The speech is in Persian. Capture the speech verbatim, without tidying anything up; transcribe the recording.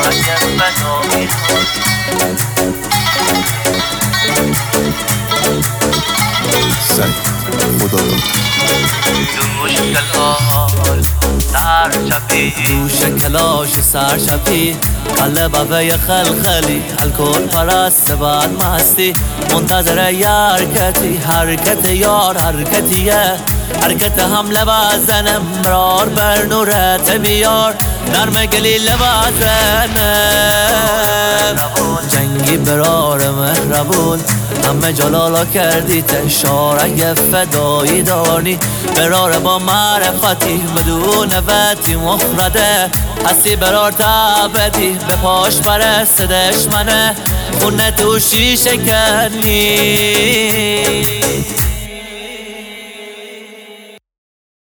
سعی خدا رو دوش کلاش سرشپی قلب به خلخلی الکل پرست بعد مستی منتظر یه حرکتی حرکت یار حرکتیه حرکت حمله بزنم مرار بر نورت بیار نرم گلیل بزنم جنگی برار مهربون همه جلالا کردی تشار اگه فدایی دانی برار با معرفتی بدون وقتی مخرده هستی برار تعبدی به پاش برست دشمنه خونه تو شیشه کنی